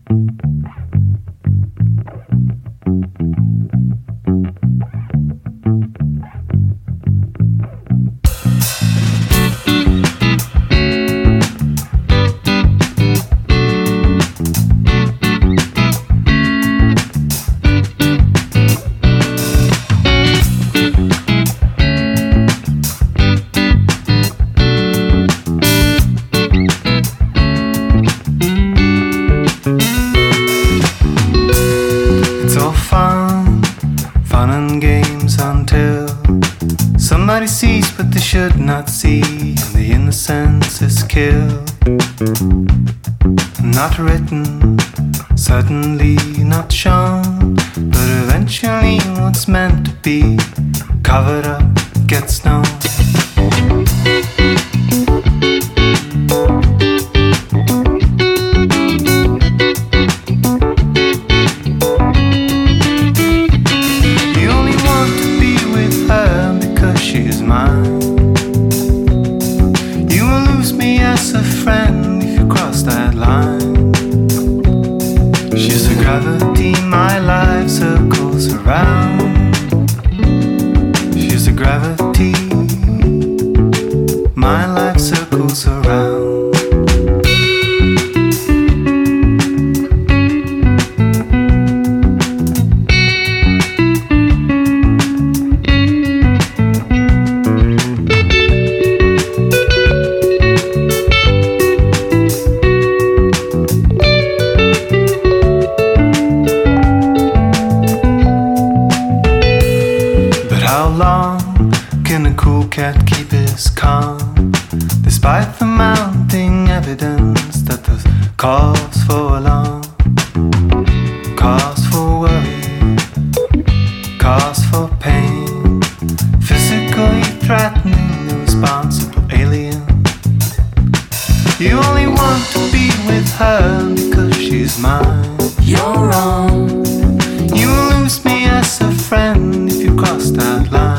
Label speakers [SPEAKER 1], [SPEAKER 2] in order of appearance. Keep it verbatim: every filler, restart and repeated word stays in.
[SPEAKER 1] Somebody sees but they should not see, and the innocence is killed. Not written, certainly not shown, but eventually what's meant to be covered up gets known. She's mine. You will lose me as a friend if you cross that line. She's the gravity my life circles around. She's the gravity my life circles around. How long can a cool cat keep his calm, despite the mounting evidence that the cause for alarm, cause for worry, cause for pain, physically threatening the responsible alien? You only want to be with her because she's mine. You're wrong. You will lose me as a friend if you cross that line.